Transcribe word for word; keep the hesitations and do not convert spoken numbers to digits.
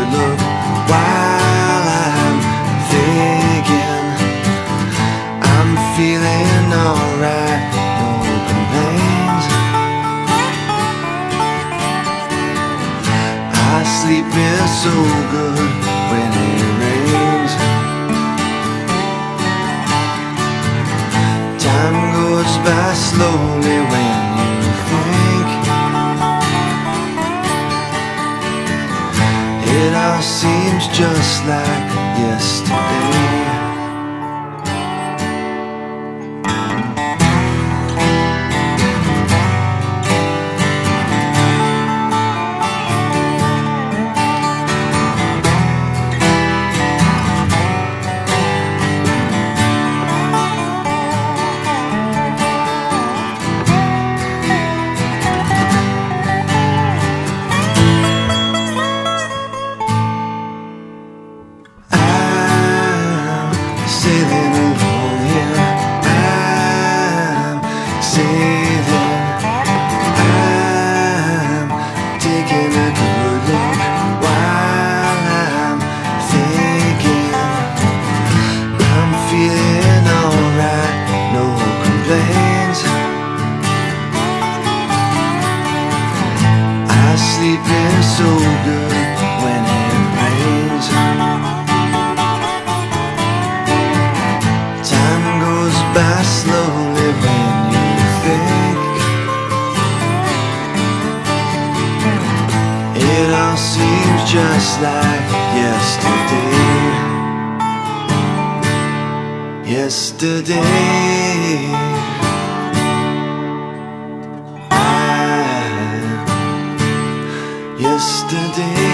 good look while I'm thinking I'm feeling alright, no complaints. I sleep in so good when it rains. Time goes by slowly when you think it all seems just like yesterday. Sailing along here, I'm sailing. I'm taking a good look while I'm thinking I'm feeling alright, no complaints. I sleep in so good when it rains. By slowly when you think it all seems just like yesterday. Yesterday I, yesterday